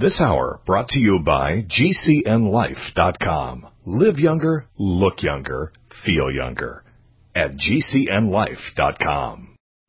This hour brought to you by GCNLife.com. Live younger, look younger, feel younger at GCNLife.com.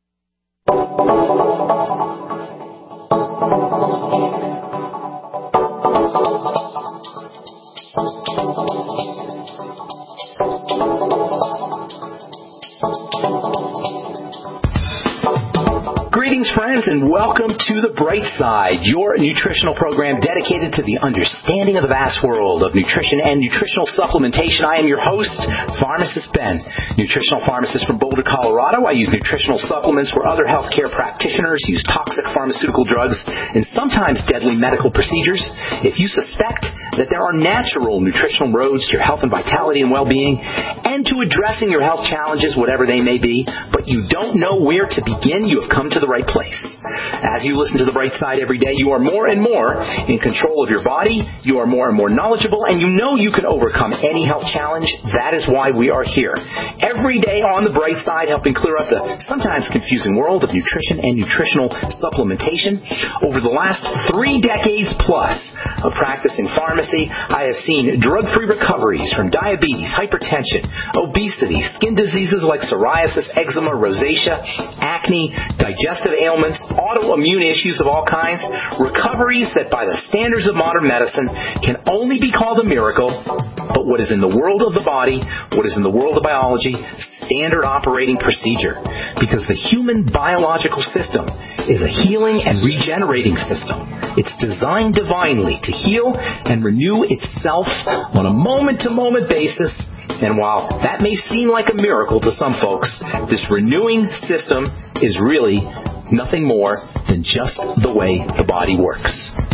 Greetings, friends, and welcome to The Bright Side, your nutritional program dedicated to the understanding of the vast world of nutrition and nutritional supplementation. I am your host, Pharmacist Ben, nutritional pharmacist from Boulder, Colorado. I use nutritional supplements where other healthcare practitioners use toxic pharmaceutical drugs and sometimes deadly medical procedures. If you suspect that there are natural nutritional roads to your health and vitality and well-being and to addressing your health challenges, whatever they may be, but you don't know where to begin, you have come to the right place. As you listen to The Bright Side every day, you are more and more in control of your body, you are more and more knowledgeable, and you know you can overcome any health challenge. That is why we are here. Every day on The Bright Side, helping clear up the sometimes confusing world of nutrition and nutritional supplementation. Over the last 3 decades plus of practicing pharmacy, I have seen drug-free recoveries from diabetes, hypertension, obesity, skin diseases like psoriasis, eczema, rosacea, acne, digestive ailments, autoimmune issues of all kinds, recoveries that by the standards of modern medicine can only be called a miracle, but what is in the world of the body, what is in the world of biology, standard operating procedure. Because the human biological system is a healing and regenerating system. It's designed divinely to heal and renew itself on a moment-to-moment basis. And while that may seem like a miracle to some folks, this renewing system is really nothing more than just the way the body works.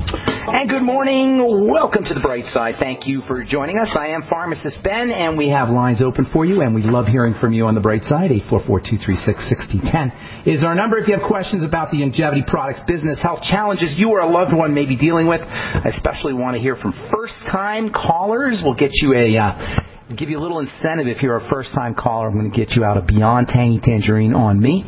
And good morning. Welcome to The Bright Side. Thank you for joining us. I am Pharmacist Ben, and we have lines open for you, and we love hearing from you on The Bright Side. 844-236-6010 is our number if you have questions about the longevity products, business, health challenges you or a loved one may be dealing with. I especially want to hear from first-time callers. We'll get you give you a little incentive if you're a first-time caller. I'm going to get you out a Beyond Tangy Tangerine on me.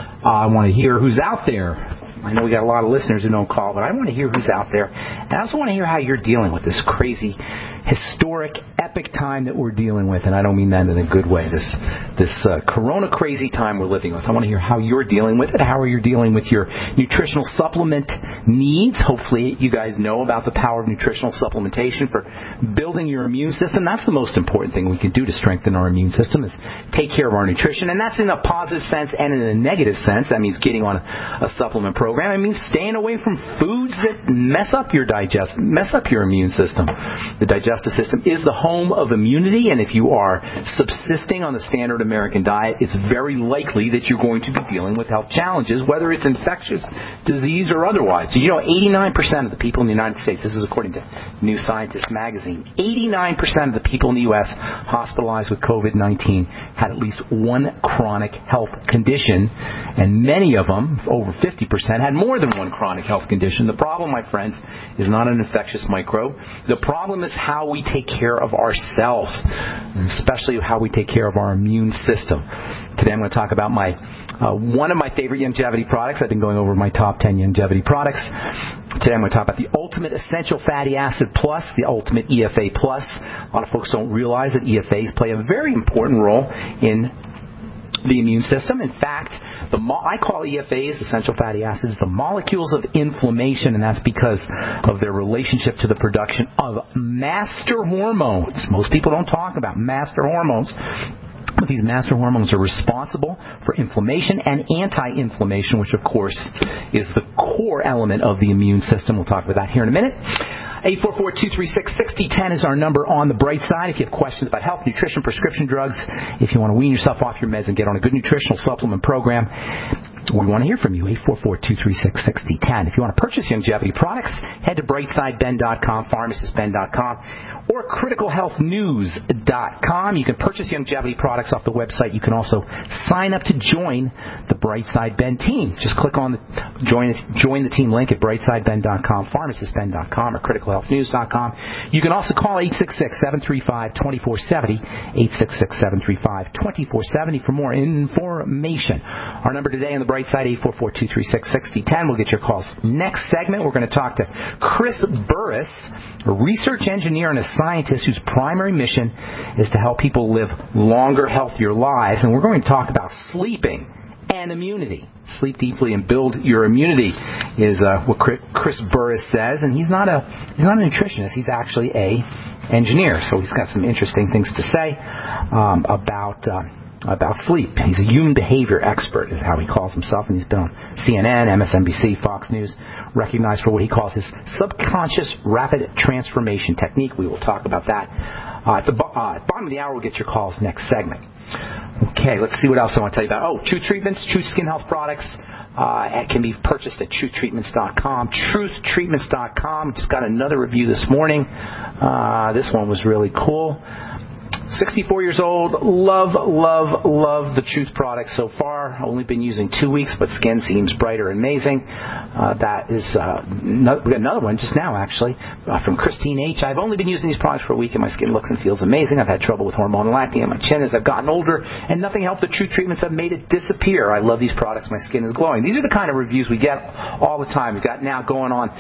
I want to hear who's out there. I know we got a lot of listeners who don't call, but I want to hear who's out there. And I also want to hear how you're dealing with this crazy, historic, epic time that we're dealing with. And I don't mean that in a good way. This corona crazy time we're living with. I want to hear how you're dealing with it. How are you dealing with your nutritional supplement needs? Hopefully you guys know about the power of nutritional supplementation for building your immune system. That's the most important thing we can do to strengthen our immune system is take care of our nutrition. And that's in a positive sense and in a negative sense. That means getting on a supplement program. It means staying away from foods that mess up your immune system. The digestive system is the home of immunity, and if you are subsisting on the standard American diet, it's very likely that you're going to be dealing with health challenges, whether it's infectious disease or otherwise. So 89% of the people in the United States, this is according to New Scientist magazine, 89% of the people in the U.S. hospitalized with COVID-19 had at least one chronic health condition, and many of them, over 50%, had more than one chronic health condition. The problem, my friends, is not an infectious microbe. The problem is how we take care of ourselves, and especially how we take care of our immune system. Today I'm going to talk about one of my favorite longevity products. I've been going over my top 10 longevity products. Today I'm going to talk about the Ultimate Essential Fatty Acid Plus, the Ultimate EFA Plus. A lot of folks don't realize that EFAs play a very important role in the immune system. In fact, I call EFAs, essential fatty acids, the molecules of inflammation, and that's because of their relationship to the production of master hormones. Most people don't talk about master hormones, but these master hormones are responsible for inflammation and anti-inflammation, which, of course, is the core element of the immune system. We'll talk about that here in a minute. 844-236-6010 is our number on The Bright Side. If you have questions about health, nutrition, prescription drugs, if you want to wean yourself off your meds and get on a good nutritional supplement program, we want to hear from you. 844-236-6010. If you want to purchase longevity products, head to brightsideben.com, pharmacistben.com, or criticalhealthnews.com. You can purchase longevity products off the website. You can also sign up to join the Brightside Ben team. Just click on the join the team link at brightsideben.com, pharmacistben.com, or criticalhealthnews.com. You can also call 866-735-2470, 866-735-2470 for more information. Our number today on the bright side, 844-236-6010. We'll get your calls. Next segment, we're going to talk to Chris Burris, a research engineer and a scientist whose primary mission is to help people live longer, healthier lives. And we're going to talk about sleeping and immunity. Sleep deeply and build your immunity is what Chris Burris says. And he's not a nutritionist. He's actually a engineer. So he's got some interesting things to say about sleep. He's a human behavior expert, is how he calls himself, and he's been on CNN, MSNBC, Fox News, recognized for what he calls his subconscious rapid transformation technique. We will talk about that. At the bottom of the hour, we'll get your calls next segment. Okay, let's see what else I want to tell you about. Truth Treatments, Truth Skin Health Products. It can be purchased at truthtreatments.com. Truthtreatments.com. Just got another review this morning. This one was really cool. 64 years old, love the Truth products so far. Only been using 2 weeks, but skin seems brighter and amazing. That is, we got another one just now, actually, from Christine H. I've only been using these products for a week, and my skin looks and feels amazing. I've had trouble with hormonal acne on my chin as I've gotten older, and nothing helped. The Truth treatments have made it disappear. I love these products. My skin is glowing. These are the kind of reviews we get all the time. We've got now going on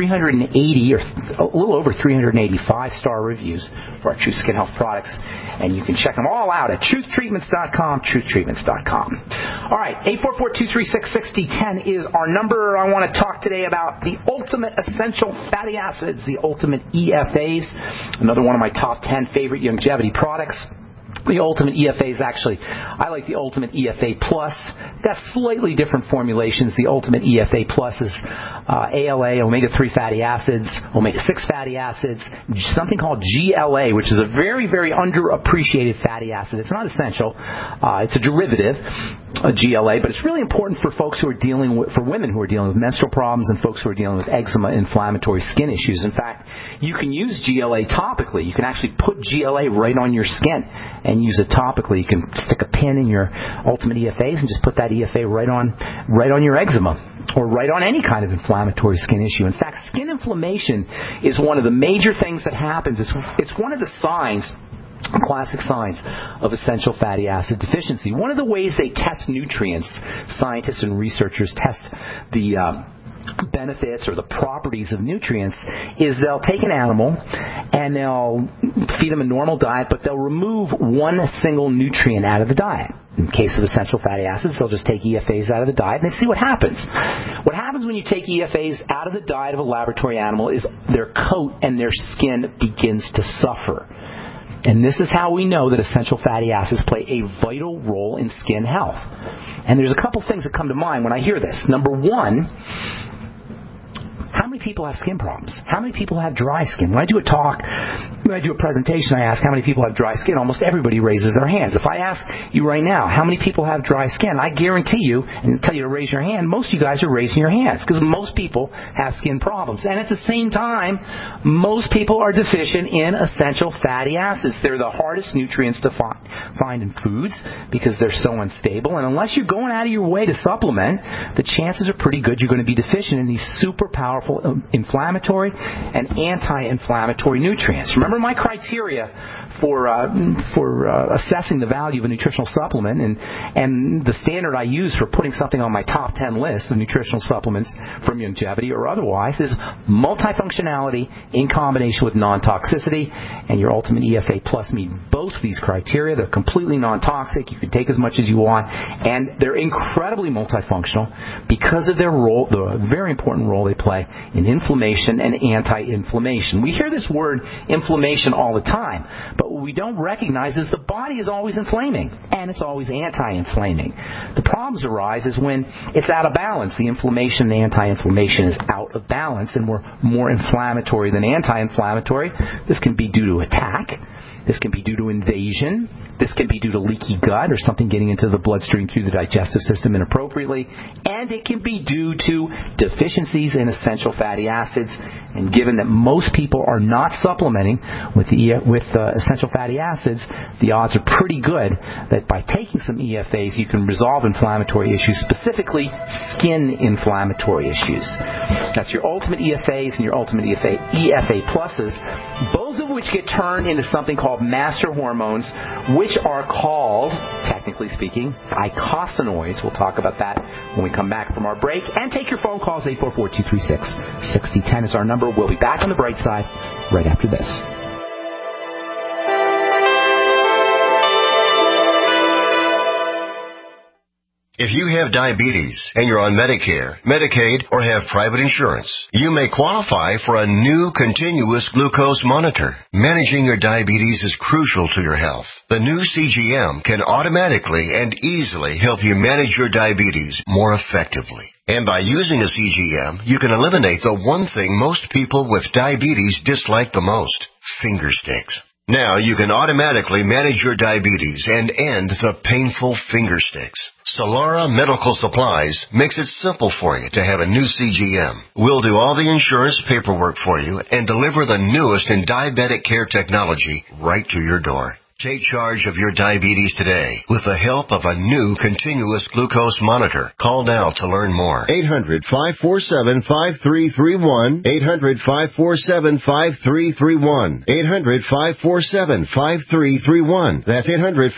380 or a little over 385 star reviews for our Truth Skin Health products. And you can check them all out at truthtreatments.com, truthtreatments.com. All right, 844-236-6010 is our number. I want to talk today about the ultimate essential fatty acids, the ultimate EFAs, another one of my top 10 favorite longevity products. The Ultimate EFA is actually, I like the Ultimate EFA Plus. Got slightly different formulations. The Ultimate EFA Plus is ALA, omega-3 fatty acids, omega-6 fatty acids, something called GLA, which is a very, very underappreciated fatty acid. It's not essential. It's a derivative, GLA, but it's really important for folks who are dealing with, for women who are dealing with menstrual problems and folks who are dealing with eczema, inflammatory skin issues. In fact, you can use GLA topically. You can actually put GLA right on your skin and use it topically. You can stick a pin in your Ultimate EFAs and just put that EFA right on your eczema or right on any kind of inflammatory skin issue. In fact, skin inflammation is one of the major things that happens. It's one of the signs, classic signs of essential fatty acid deficiency. One of the ways they test nutrients, scientists and researchers test the benefits or the properties of nutrients, is they'll take an animal and they'll feed them a normal diet, but they'll remove one single nutrient out of the diet. In case of essential fatty acids, they'll just take EFAs out of the diet and they see what happens. What happens when you take EFAs out of the diet of a laboratory animal is their coat and their skin begins to suffer. And this is how we know that essential fatty acids play a vital role in skin health. And there's a couple things that come to mind when I hear this. Number one, how many people have skin problems? How many people have dry skin? When I do a talk, when I do a presentation, I ask how many people have dry skin. Almost everybody raises their hands. If I ask you right now, how many people have dry skin, I guarantee you, and tell you to raise your hand, most of you guys are raising your hands because most people have skin problems. And at the same time, most people are deficient in essential fatty acids. They're the hardest nutrients to find in foods because they're so unstable. And unless you're going out of your way to supplement, the chances are pretty good you're going to be deficient in these super powerful inflammatory and anti-inflammatory nutrients. Remember my criteria for assessing the value of a nutritional supplement, and the standard I use for putting something on my top 10 list of nutritional supplements from longevity or otherwise is multifunctionality in combination with non-toxicity, and your Ultimate EFA Plus meet both of these criteria. They're completely non-toxic. You can take as much as you want, and they're incredibly multifunctional because of their role, the very important role they play in inflammation and anti-inflammation. We hear this word inflammation all the time, but what we don't recognize is the body is always inflaming, and it's always anti-inflaming. The problems arise is when it's out of balance. The inflammation, the anti-inflammation is out of balance, and we're more inflammatory than anti-inflammatory. This can be due to attack. This can be due to invasion. This can be due to leaky gut or something getting into the bloodstream through the digestive system inappropriately. And it can be due to deficiencies in essential fatty acids. And given that most people are not supplementing with essential fatty acids, the odds are pretty good that by taking some EFAs, you can resolve inflammatory issues, specifically skin inflammatory issues. That's your Ultimate EFAs and your Ultimate EFA Pluses, both of which get turned into something called master hormones, which are called, technically technically speaking, icosanoids. We'll talk about that when we come back from our break. And take your phone calls. 844-236-6010 is our number. We'll be back on the bright side right after this. If you have diabetes and you're on Medicare, Medicaid, or have private insurance, you may qualify for a new continuous glucose monitor. Managing your diabetes is crucial to your health. The new CGM can automatically and easily help you manage your diabetes more effectively. And by using a CGM, you can eliminate the one thing most people with diabetes dislike the most: finger sticks. Now you can automatically manage your diabetes and end the painful finger sticks. Solara Medical Supplies makes it simple for you to have a new CGM. We'll do all the insurance paperwork for you and deliver the newest in diabetic care technology right to your door. Take charge of your diabetes today with the help of a new continuous glucose monitor. Call now to learn more. 800-547-5331. 800-547-5331. 800-547-5331. That's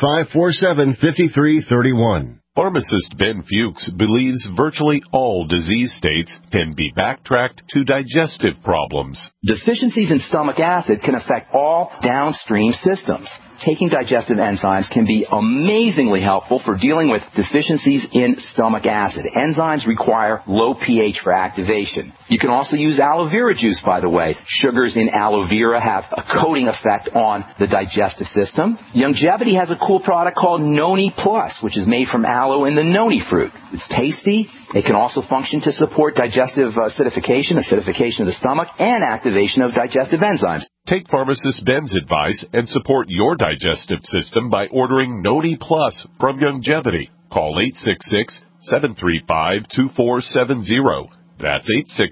800-547-5331. Pharmacist Ben Fuchs believes virtually all disease states can be backtracked to digestive problems. Deficiencies in stomach acid can affect all downstream systems. Taking digestive enzymes can be amazingly helpful for dealing with deficiencies in stomach acid. Enzymes require low pH for activation. You can also use aloe vera juice, by the way. Sugars in aloe vera have a coating effect on the digestive system. Youngevity has a cool product called Noni Plus, which is made from aloe and the noni fruit. It's tasty. It can also function to support digestive acidification of the stomach, and activation of digestive enzymes. Take Pharmacist Ben's advice and support your digestive system by ordering Noni Plus from Youngevity. Call 866-735-2470. That's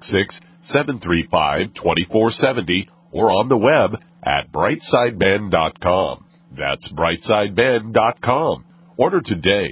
866-735-2470, or on the web at brightsideben.com. That's brightsideben.com. Order today.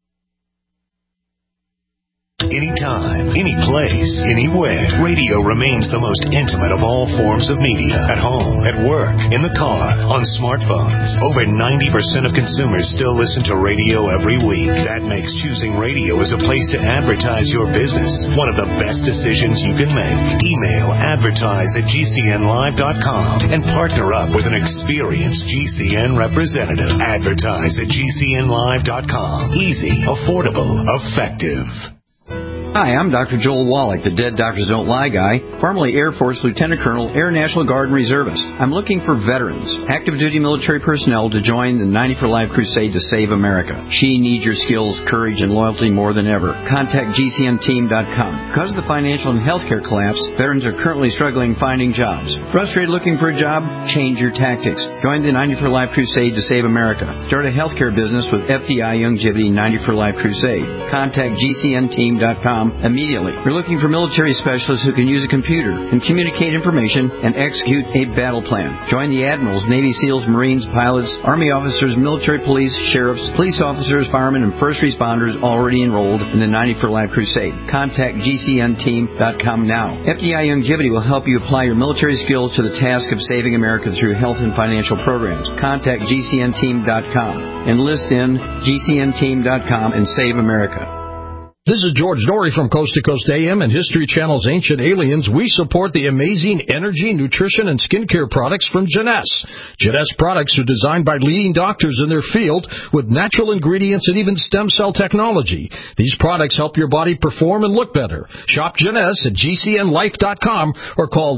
Anytime, any place, anywhere, radio remains the most intimate of all forms of media. At home, at work, in the car, on smartphones. Over 90% of consumers still listen to radio every week. That makes choosing radio as a place to advertise your business one of the best decisions you can make. Email advertise@gcnlive.com and partner up with an experienced GCN representative. Advertise@gcnlive.com. Easy, affordable, effective. Hi, I'm Dr. Joel Wallach, the Dead Doctors Don't Lie guy, formerly Air Force Lieutenant Colonel, Air National Guard and Reservist. I'm looking for veterans, active duty military personnel to join the 90 for Life crusade to save America. She needs your skills, courage, and loyalty more than ever. Contact GCNteam.com. Because of the financial and healthcare collapse, veterans are currently struggling finding jobs. Frustrated looking for a job? Change your tactics. Join the 90 for Life crusade to save America. Start a healthcare business with FDI Youngevity 90 for Life crusade. Contact GCNteam.com immediately. We're looking for military specialists who can use a computer and communicate information and execute a battle plan. Join the admirals, Navy SEALs, Marines, pilots, Army officers, military police, sheriffs, police officers, firemen, and first responders already enrolled in the 90 for Life crusade. Contact GCNteam.com now. FDI Youngevity will help you apply your military skills to the task of saving America through health and financial programs. Contact GCNteam.com. Enlist in GCNteam.com and save America. This is George Norrie from Coast to Coast AM and History Channel's Ancient Aliens. We support the amazing energy, nutrition, and skincare products from Jeunesse. Jeunesse products are designed by leading doctors in their field with natural ingredients and even stem cell technology. These products help your body perform and look better. Shop Jeunesse at GCNlife.com or call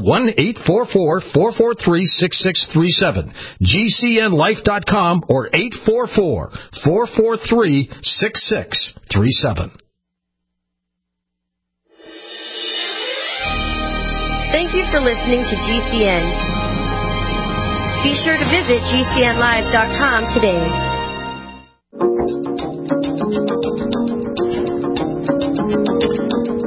1-844-443-6637. GCNlife.com or 844-443-6637. Thank you for listening to GCN. Be sure to visit GCNlive.com today.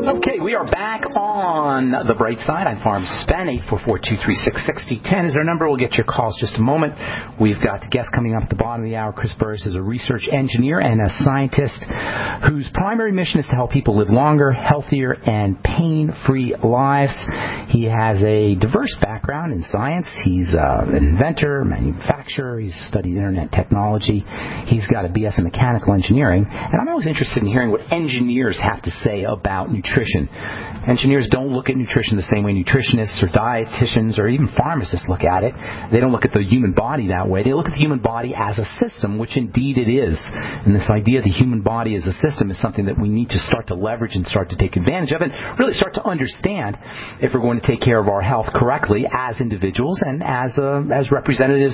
Okay, we are back on the bright side. I'm Pharmacist Ben. 844-236-6010 is our number. We'll get your calls just a moment. We've got the guest coming up at the bottom of the hour. Chris Burris is a research engineer and a scientist whose primary mission is to help people live longer, healthier, and pain-free lives. He has a diverse background in science. He's an inventor, manufacturer. He's studied internet technology. He's got a BS in mechanical engineering. And I'm always interested in hearing what engineers have to say about nutrition. Engineers don't look at nutrition the same way nutritionists or dietitians or even pharmacists look at it. They don't look at the human body that way. They look at the human body as a system, which indeed it is. And this idea of the human body as a system is something that we need to start to leverage and start to take advantage of and really start to understand if we're going to take care of our health correctly as individuals and as representatives,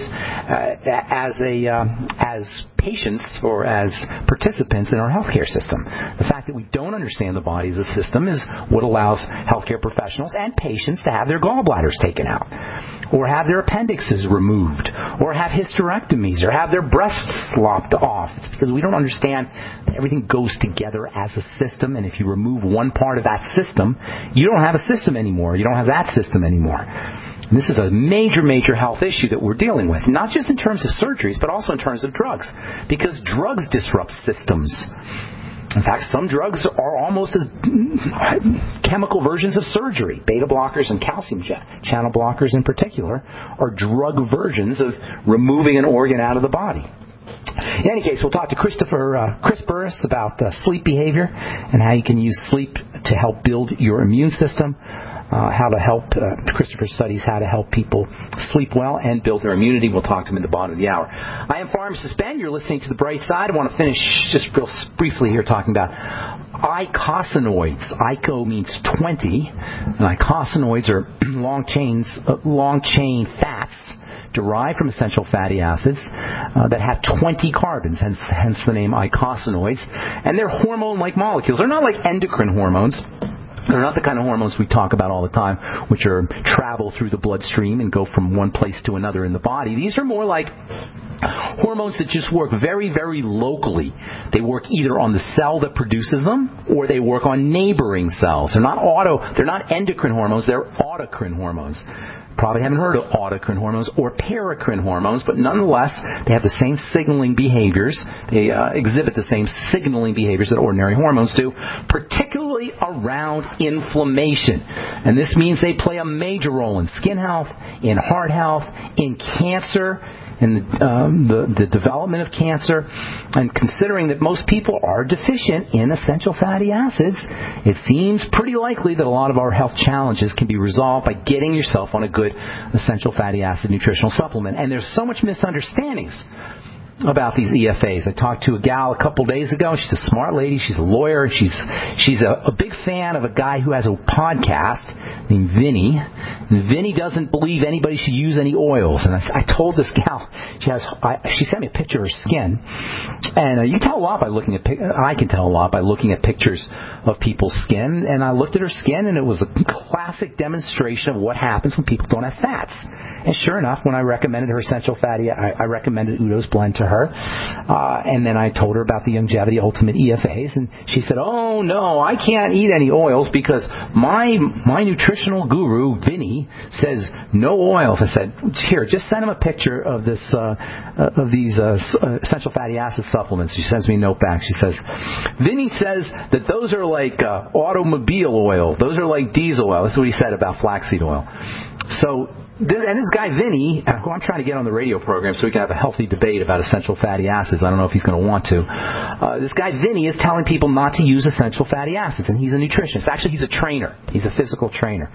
as patients or as participants in our healthcare system. The fact that we don't understand the body as a system is what allows healthcare professionals and patients to have their gallbladders taken out, or have their appendixes removed, or have hysterectomies, or have their breasts lopped off. It's because we don't understand that everything goes together as a system, and if you remove one part of that system, you don't have a system anymore. You don't have that system anymore. And this is a major, major health issue that we're dealing with, not just in terms of surgeries, but also in terms of drugs, because drugs disrupt systems. In fact, some drugs are almost as chemical versions of surgery. Beta blockers and calcium channel blockers in particular are drug versions of removing an organ out of the body. In any case, we'll talk to Chris Burris about sleep behavior and how you can use sleep to help build your immune system. How to help, Christopher studies how to help people sleep well and build their immunity. We'll talk to him at the bottom of the hour. I am Pharmacist Ben. You're listening to The Bright Side. I want to finish just real briefly here talking about eicosanoids. Ico means 20, and eicosanoids are long chain fats derived from essential fatty acids that have 20 carbons, hence the name eicosanoids. And they're hormone-like molecules. They're not like endocrine hormones. They're not the kind of hormones we talk about all the time, which travel through the bloodstream and go from one place to another in the body. These are more like hormones that just work very, very locally. They work either on the cell that produces them or they work on neighboring cells. They're not endocrine hormones, they're autocrine hormones. Probably haven't heard of autocrine hormones or paracrine hormones, but nonetheless, they have the same signaling behaviors. They exhibit the same signaling behaviors that ordinary hormones do, particularly around inflammation. And this means they play a major role in skin health, in heart health, in cancer, in the development of cancer. And considering that most people are deficient in essential fatty acids, it seems pretty likely that a lot of our health challenges can be resolved by getting yourself on a good essential fatty acid nutritional supplement. And there's so much misunderstandings about these EFAs. I talked to a gal a couple days ago. She's a smart lady. She's a lawyer. She's a big fan of a guy who has a podcast named Vinny. And Vinny doesn't believe anybody should use any oils. And I told this gal, she sent me a picture of her skin. And you can tell a lot by looking at I can tell a lot by looking at pictures of people's skin. And I looked at her skin, and it was a classic demonstration of what happens when people don't have fats. And sure enough, when I recommended her essential fatty, I recommended Udo's Blend to her. And then I told her about the Longevity Ultimate EFAs, and she said, "Oh no, I can't eat any oils because my nutritional guru Vinny says no oils." I said, "Here, just send him a picture of this of these essential fatty acid supplements." She sends me a note back. She says, "Vinny says that those are like automobile oil. Those are like diesel oil." This is what he said about flaxseed oil. So. This guy Vinny, who I'm trying to get on the radio program so we can have a healthy debate about essential fatty acids. I don't know if he's going to want to. This guy Vinny is telling people not to use essential fatty acids, and he's a nutritionist. Actually, he's a trainer. He's a physical trainer.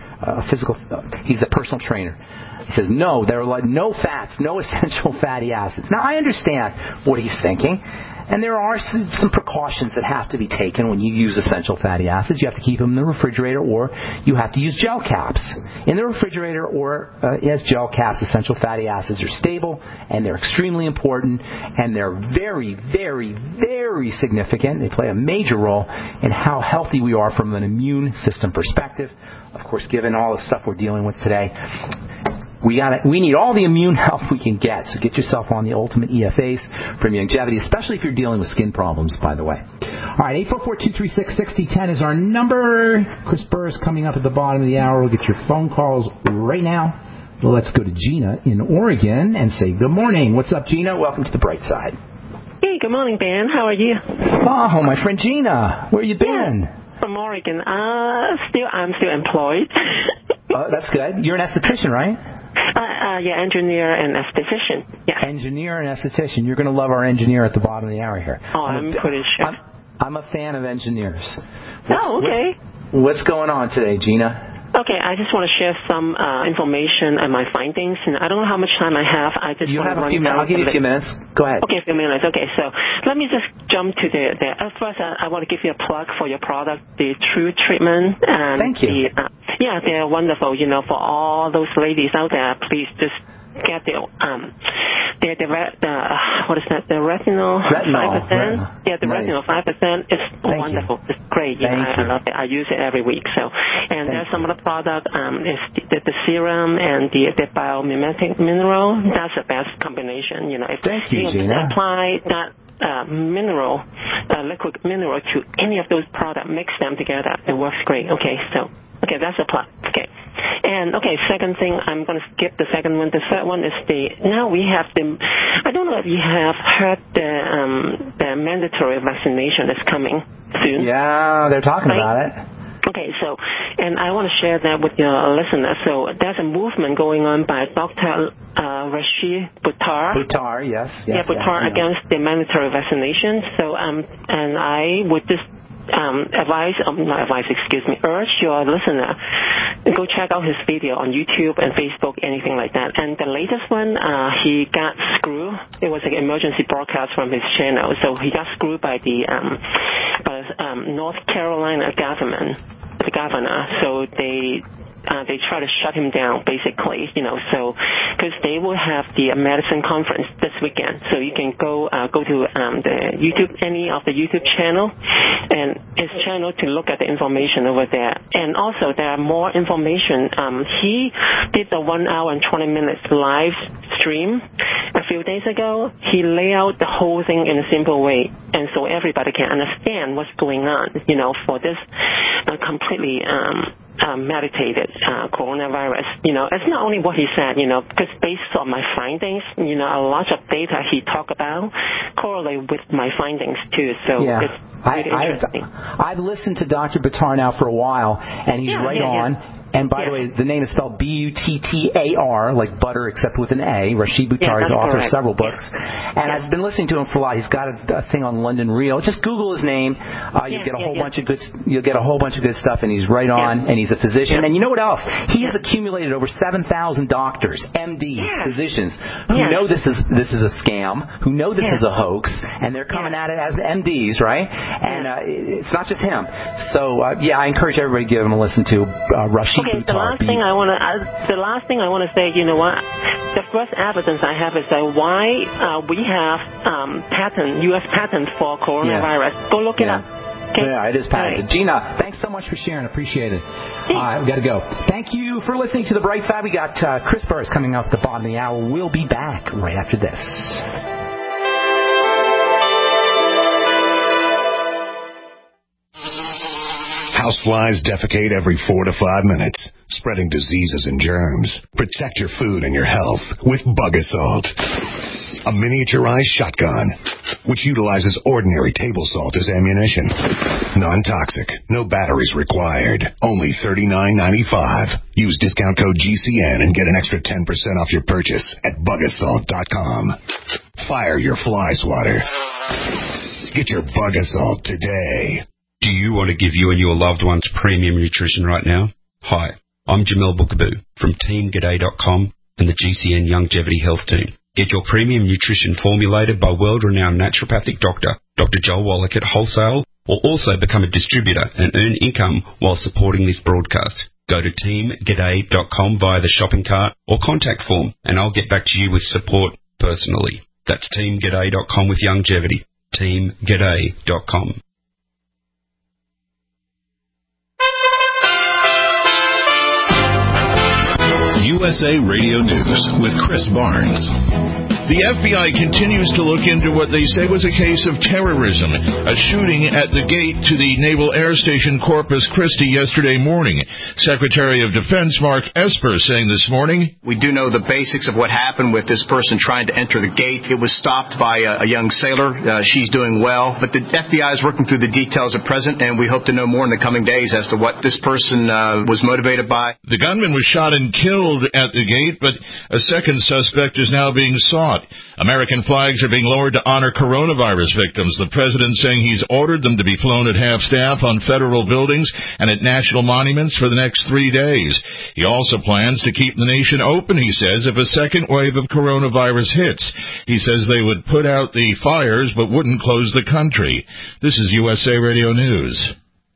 He's a personal trainer. He says, no, there are like no fats, no essential fatty acids. Now, I understand what he's thinking. And there are some precautions that have to be taken when you use essential fatty acids. You have to keep them in the refrigerator, or you have to use gel caps. In the refrigerator or as gel caps, essential fatty acids are stable, and they're extremely important, and they're very, very, very significant. They play a major role in how healthy we are from an immune system perspective. Of course, given all the stuff we're dealing with today, We need all the immune help we can get. So get yourself on the Ultimate EFAs from Youngevity, especially if you're dealing with skin problems, by the way. All right, 844-236-6010 is our number. Chris Burr is coming up at the bottom of the hour. We'll get your phone calls right now. Well, let's go to Gina in Oregon and say good morning. What's up, Gina? Welcome to the Bright Side. Hey, good morning, Ben. How are you? Oh, my friend Gina. Where you been? From Oregon. I'm still employed. Oh, that's good. You're an esthetician, right? Yeah, engineer and esthetician. Yeah. Engineer and esthetician. You're going to love our engineer at the bottom of the hour here. Oh, I'm pretty sure. I'm a fan of engineers. Okay. What's going on today, Gina? Okay, I just want to share some information and my findings. And I don't know how much time I have. I just you want have to a few minutes. I'll give you a few minutes. Go ahead. Okay, a few minutes. Okay, so let me just jump to the first, I want to give you a plug for your product, the True Treatment. And thank you. They're wonderful. For all those ladies out there, please just get the what is that? The retinol 5%. Yeah, the retinol 5%. It's wonderful. It's great. I love it. I use it every week. So, and there's some other product. Is the serum and the biomimetic mineral. That's the best combination. If you apply that mineral, liquid mineral to any of those products, mix them together. It works great. Okay, that's a plug. Okay. And, second thing, I'm going to skip the second one. The third one is now we have I don't know if you have heard the mandatory vaccination that's coming soon. Yeah, they're talking about it. Okay, and I want to share that with your listeners. So there's a movement going on by Dr. Rashid Buttar. Buttar, yes. Buttar against the mandatory vaccination. So, and I would just urge your listener to go check out his video on YouTube and Facebook, anything like that. And the latest one, he got screwed. It was an emergency broadcast from his channel. So he got screwed by the North Carolina governor. So they try to shut him down, basically, so because they will have the medicine conference this weekend. So you can go to the YouTube, any of the YouTube channel, and his channel to look at the information over there. And also there are more information. He did the 1 hour and 20 minutes live stream a few days ago. He laid out the whole thing in a simple way, and so everybody can understand what's going on, for this completely meditated coronavirus. It's not only what he said, because based on my findings, a lot of data he talked about correlate with my findings too. So it's really interesting. I've listened to Dr. Buttar now for a while, and he's on. And by the way, the name is spelled Buttar, like butter except with an A. Rashid Buttar is the author of several books. And I've been listening to him for a while. He's got a thing on London Real. Just Google his name. You'll get a whole bunch of good. You'll get a whole bunch of good stuff. And he's right on. And he's a physician. And you know what else? He has accumulated over 7,000 doctors, MDs, physicians who know this is a scam, who know this is a hoax, and they're coming at it as the MDs, right? And it's not just him. So I encourage everybody to give him a listen to Rashid. Okay, the last thing I want to say, you know what? The first evidence I have is that why we have U.S. patent for coronavirus. Go look it up. Okay? Yeah, it is patented. Gina, thanks so much for sharing. Appreciate it. All right, we got to go. Thank you for listening to The Bright Side. We got Chris Burr coming up at the bottom of the hour. We'll be back right after this. Houseflies defecate every 4 to 5 minutes, spreading diseases and germs. Protect your food and your health with Bug Assault, a miniaturized shotgun which utilizes ordinary table salt as ammunition. Non-toxic, no batteries required. Only $39.95. Use discount code GCN and get an extra 10% off your purchase at bugassault.com. Fire your fly swatter. Get your Bug Assault today. Do you want to give you and your loved ones premium nutrition right now? Hi, I'm Jamel Bookaboo from TeamGaday.com and the GCN Youngevity Health Team. Get your premium nutrition formulated by world-renowned naturopathic doctor, Dr. Joel Wallach at Wholesale, or also become a distributor and earn income while supporting this broadcast. Go to TeamGaday.com via the shopping cart or contact form, and I'll get back to you with support personally. That's TeamGaday.com with Youngevity. TeamGaday.com. USA Radio News with Chris Barnes. The FBI continues to look into what they say was a case of terrorism, a shooting at the gate to the Naval Air Station Corpus Christi yesterday morning. Secretary of Defense Mark Esper saying this morning, "We do know the basics of what happened with this person trying to enter the gate. It was stopped by a young sailor. She's doing well, but the FBI is working through the details at present, and we hope to know more in the coming days as to what this person was motivated by." The gunman was shot and killed at the gate, but a second suspect is now being sought. American flags are being lowered to honor coronavirus victims. The president saying he's ordered them to be flown at half-staff on federal buildings and at national monuments for the next 3 days. He also plans to keep the nation open, he says, if a second wave of coronavirus hits. He says they would put out the fires but wouldn't close the country. This is USA Radio News.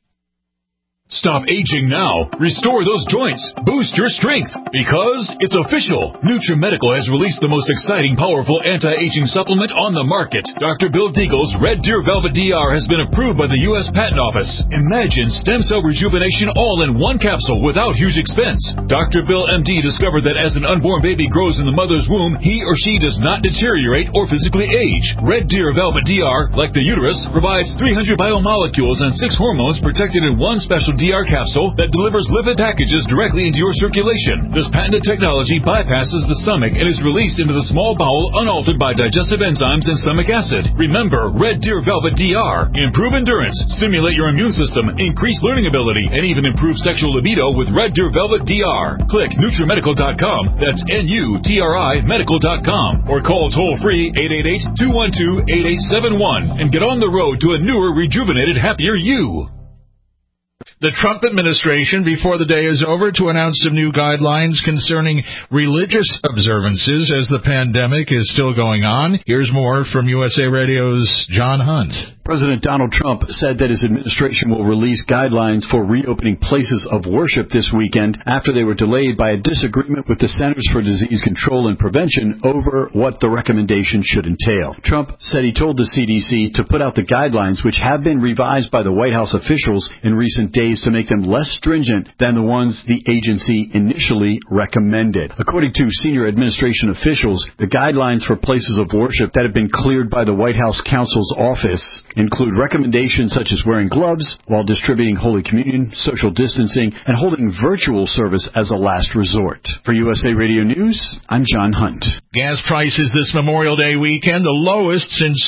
Stop aging now. Restore those joints. Boost your strength. Because it's official. NutriMedical has released the most exciting, powerful anti-aging supplement on the market. Dr. Bill Deagle's Red Deer Velvet DR has been approved by the U.S. Patent Office. Imagine stem cell rejuvenation all in one capsule without huge expense. Dr. Bill MD discovered that as an unborn baby grows in the mother's womb, he or she does not deteriorate or physically age. Red Deer Velvet DR, like the uterus, provides 300 biomolecules and 6 hormones protected in one special DR capsule that delivers lipid packages directly into your circulation. This patented technology bypasses the stomach and is released into the small bowel unaltered by digestive enzymes and stomach acid. Remember, Red Deer Velvet DR. Improve endurance, stimulate your immune system, increase learning ability, and even improve sexual libido with Red Deer Velvet DR. Click NutriMedical.com, that's NUTRI Medical.com, or call toll-free 888-212-8871 and get on the road to a newer, rejuvenated, happier you. The Trump administration, before the day is over, to announce some new guidelines concerning religious observances as the pandemic is still going on. Here's more from USA Radio's John Hunt. President Donald Trump said that his administration will release guidelines for reopening places of worship this weekend after they were delayed by a disagreement with the Centers for Disease Control and Prevention over what the recommendation should entail. Trump said he told the CDC to put out the guidelines, which have been revised by the White House officials in recent days to make them less stringent than the ones the agency initially recommended. According to senior administration officials, the guidelines for places of worship that have been cleared by the White House counsel's office include recommendations such as wearing gloves while distributing Holy Communion, social distancing, and holding virtual service as a last resort. For USA Radio News, I'm John Hunt. Gas prices this Memorial Day weekend, the lowest since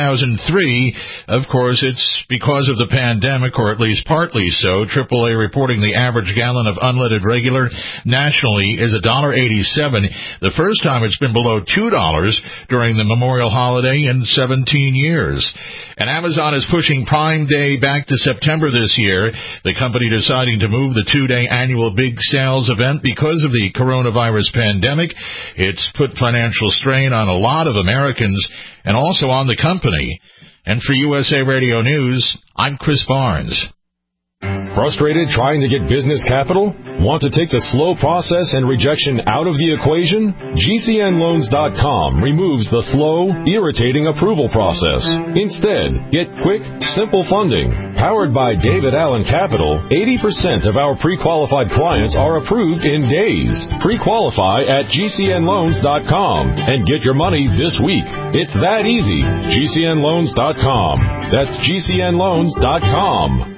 2003. Of course, it's because of the pandemic, or at least partly so. AAA reporting the average gallon of unleaded regular nationally is $1.87. The first time it's been below $2 during the Memorial holiday in 17 years. And Amazon is pushing Prime Day back to September this year, the company deciding to move the 2-day annual big sales event because of the coronavirus pandemic. It's put financial strain on a lot of Americans and also on the company. And for USA Radio News, I'm Chris Barnes. Frustrated trying to get business capital? Want to take the slow process and rejection out of the equation? GCNLoans.com removes the slow, irritating approval process. Instead, get quick, simple funding. Powered by David Allen Capital, 80% of our pre-qualified clients are approved in days. Pre-qualify at GCNLoans.com and get your money this week. It's that easy. GCNLoans.com. That's GCNLoans.com.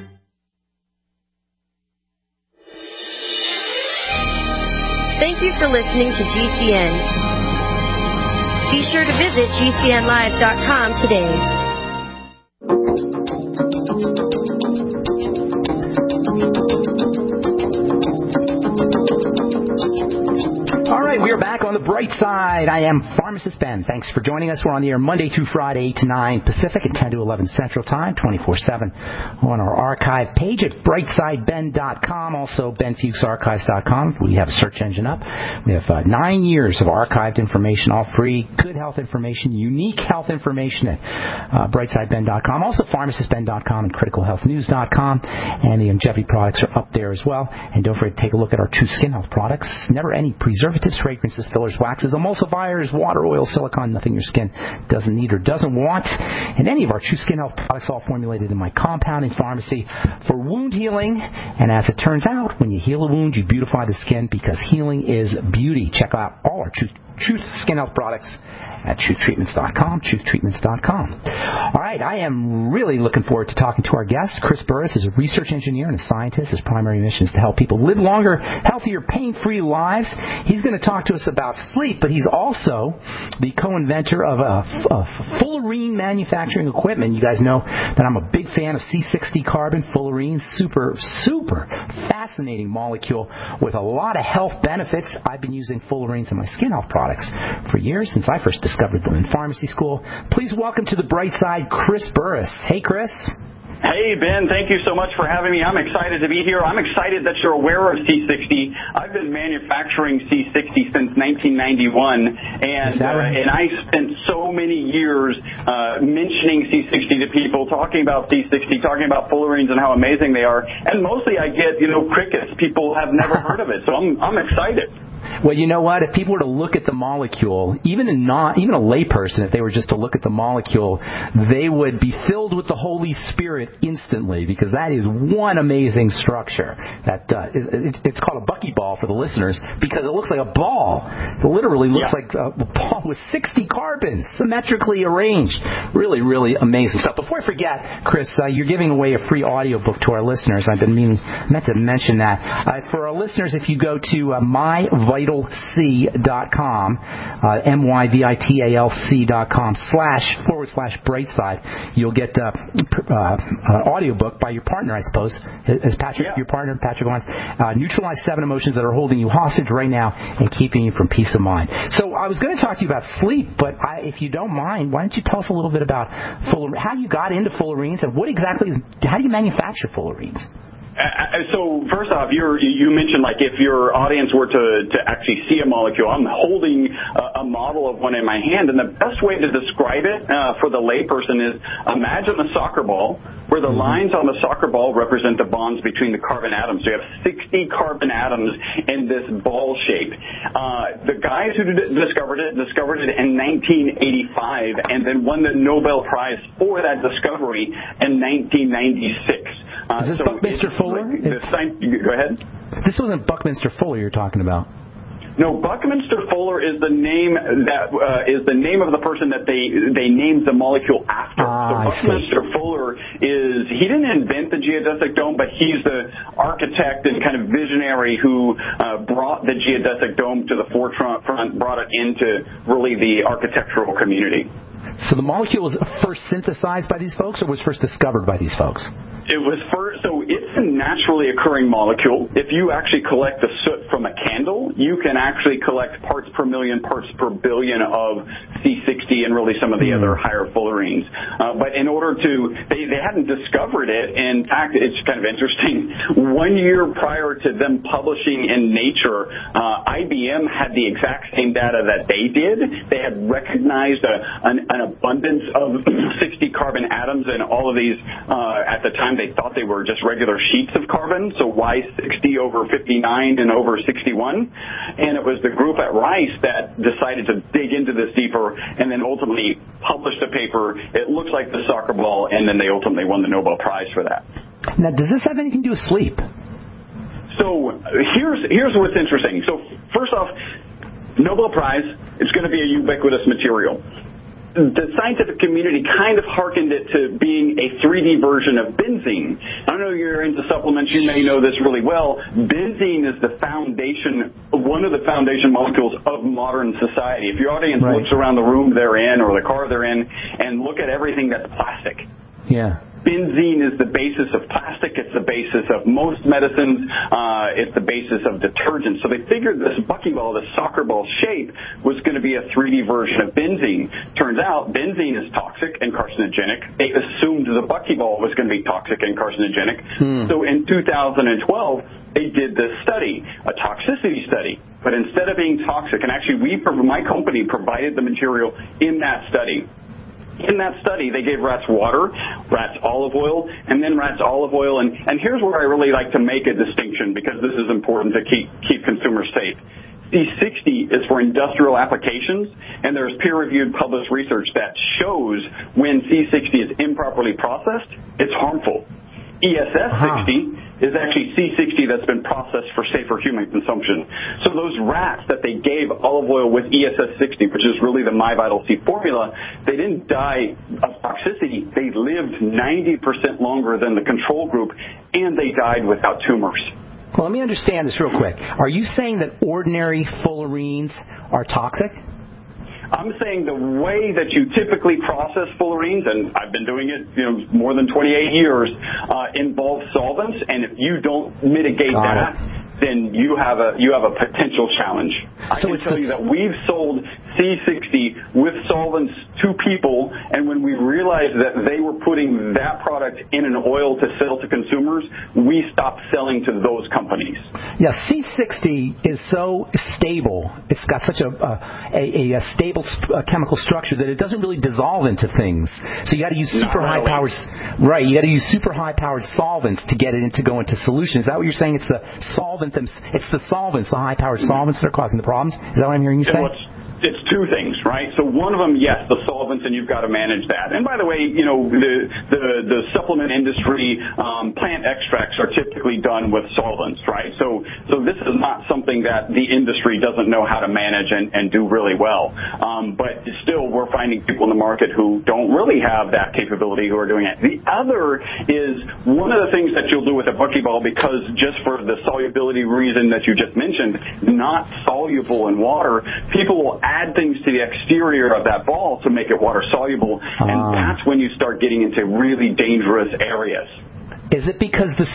Thank you for listening to GCN. Be sure to visit GCNlive.com today. All right, we are back on the bright side. I am Pharmacist Ben. Thanks for joining us. We're on the air Monday through Friday, 8 to 9 Pacific and 10 to 11 Central Time, 24/7 on our archive page at brightsideben.com, also benfuchsarchives.com. We have a search engine up. We have 9 years of archived information, all free, good health information, unique health information at brightsideben.com, also pharmacistben.com and criticalhealthnews.com, and the longevity products are up there as well. And don't forget to take a look at our True Skin Health products. Never any preservatives, fragrances, fillers, waxes, emulsifiers, water, oil, silicone, nothing your skin doesn't need or doesn't want. And any of our True Skin Health products, all formulated in my compounding pharmacy for wound healing. And as it turns out, when you heal a wound, you beautify the skin, because healing is beauty. Check out all our Truth Skin Health products at truthtreatments.com, truthtreatments.com. All right, I am really looking forward to talking to our guest. Chris Burres is a research engineer and a scientist. His primary mission is to help people live longer, healthier, pain-free lives. He's going to talk to us about sleep, but he's also the co-inventor of fullerene manufacturing equipment. You guys know that I'm a big fan of C60 carbon. Fullerene, super fascinating molecule with a lot of health benefits. I've been using fullerenes in my skin health products for years, since I first discovered them in pharmacy school. Please welcome to the bright side, Chris Burres. Hey, Chris. Hey, Ben, thank you so much for having me. I'm excited to be here. I'm excited that you're aware of C60. I've been manufacturing C60 since 1991, and I spent so many years mentioning C60 to people, talking about C60, talking about fullerenes and how amazing they are. And mostly I get, crickets. People have never heard of it, so I'm excited. Well, you know what? If people were to look at the molecule, even a layperson, if they were just to look at the molecule, they would be filled with the Holy Spirit instantly, because that is one amazing structure. It's called a buckyball for the listeners, because it looks like a ball. It literally looks like a ball with 60 carbons symmetrically arranged. Really, really amazing stuff. Before I forget, Chris, you're giving away a free audiobook to our listeners. I've been meant to mention that. For our listeners, if you go to myvitalc.com, myvitalc.com//brightside, you'll get an audiobook by your partner, I suppose. Is Patrick your partner, Patrick Lawrence? Neutralize 7 emotions that are holding you hostage right now and keeping you from peace of mind. So I was going to talk to you about sleep, but if you don't mind, why don't you tell us a little bit about how you got into fullerenes, and how do you manufacture fullerenes? So first off, you mentioned if your audience were to actually see a molecule. I'm holding a model of one in my hand, and the best way to describe it for the layperson is imagine a soccer ball where the lines on the soccer ball represent the bonds between the carbon atoms. So you have 60 carbon atoms in this ball shape. The guys who discovered it in 1985, and then won the Nobel Prize for that discovery in 1996. Is this Buckminster Fuller? Go ahead. This wasn't Buckminster Fuller you're talking about. No, Buckminster Fuller is the name is the name of the person that they named the molecule after. So Buckminster Fuller he didn't invent the geodesic dome, but he's the architect and kind of visionary who brought the geodesic dome to the forefront, brought it into really the architectural community. So the molecule was first synthesized by these folks, or was first discovered by these folks? It was first, so it's a naturally occurring molecule. If you actually collect the soot from a candle, you can actually collect parts per million, parts per billion of C60 and really some of the other higher fullerenes. But in order they hadn't discovered it. In fact, it's kind of interesting. 1 year prior to them publishing in Nature, IBM had the exact same data that they did. They had recognized an abundance of 60 carbon atoms in all of these. At the time, they thought they were just regular sheets of carbon, so why 60 over 59 and over 61? And it was the group at Rice that decided to dig into this deeper and then ultimately published a paper. It looks like the soccer ball, and then they ultimately won the Nobel Prize for that. Now, does this have anything to do with sleep? So here's what's interesting. So first off, Nobel Prize, it's going to be a ubiquitous material. The scientific community kind of hearkened it to being a 3D version of benzene. I know you're into supplements. You may know this really well. Benzene is the foundation, one of the foundation molecules of modern society. If your audience looks around the room they're in or the car they're in and look at everything that's plastic. Yeah. Benzene is the basis of plastic. It's the basis of most medicines. It's the basis of detergents. So they figured this buckyball, this soccer ball shape, was going to be a 3D version of benzene. Turns out benzene is toxic and carcinogenic. They assumed the buckyball was going to be toxic and carcinogenic. So in 2012, they did this study, a toxicity study. But instead of being toxic, and actually my company provided the material in that study. In that study, they gave rats water, rats olive oil, and then rats olive oil. And here's where I really like to make a distinction, because this is important to keep consumers safe. C60 is for industrial applications, and there's peer-reviewed published research that shows when C60 is improperly processed, it's harmful. ESS60 is actually C60 that's been processed for safer human consumption. So those rats that they gave olive oil with ESS60, which is really the MyVital-C formula, they didn't die of toxicity. They lived 90% longer than the control group, and they died without tumors. Well, let me understand this real quick. Are you saying that ordinary fullerenes are toxic? I'm saying the way that you typically process fullerenes, and I've been doing it, more than 28 years, involves solvents, and if you don't mitigate then you have a potential challenge. I can tell you that we've sold C60 with solvents to people, and when we realized that they were putting that product in an oil to sell to consumers, we stopped selling to those companies. Yeah, C60 is so stable. It's got such a stable chemical structure that it doesn't really dissolve into things. So you got to use super high powered, right? You got to use super high powered solvents to get it to go into solution. Is that what you're saying? It's the solvent, it's the solvents, the high powered solvents that are causing the problems. Is that what I'm hearing you say? It's two things, right? So one of them, yes, the solvents, and you've got to manage that. And by the way, the supplement industry, plant extracts are typically done with solvents, right? So this is not something that the industry doesn't know how to manage and do really well. But still, we're finding people in the market who don't really have that capability who are doing it. The other is one of the things that you'll do with a buckyball, because just for the solubility reason that you just mentioned, not soluble in water, people will add things to the exterior of that ball to make it water soluble, and that's when you start getting into really dangerous areas. Is it because the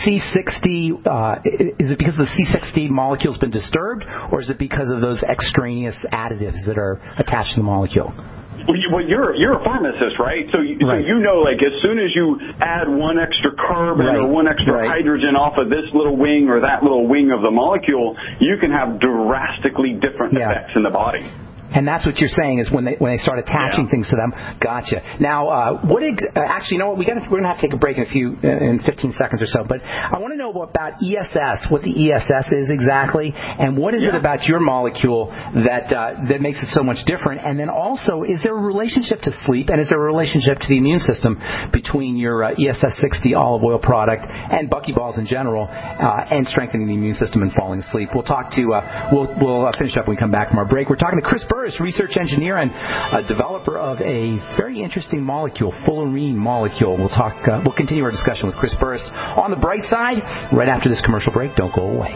C60 molecule's been disturbed, or is it because of those extraneous additives that are attached to the molecule? Well, you're a pharmacist, right? So you know, like, as soon as you add one extra carbon or one extra hydrogen off of this little wing or that little wing of the molecule, you can have drastically different effects in the body. And that's what you're saying is when they start attaching things to them. Gotcha. Now, actually, you know what? We're going to have to take a break in 15 seconds or so. But I want to know about ESS, what the ESS is exactly, and what is it about your molecule that makes it so much different? And then also, is there a relationship to sleep, and is there a relationship to the immune system between your ESS60 olive oil product and buckyballs in general, and strengthening the immune system and falling asleep? We'll finish up when we come back from our break. We're talking to Chris Burris, research engineer and developer of a very interesting molecule, fullerene molecule. We'll continue our discussion with Chris Burris on the bright side right after this commercial break. Don't go away.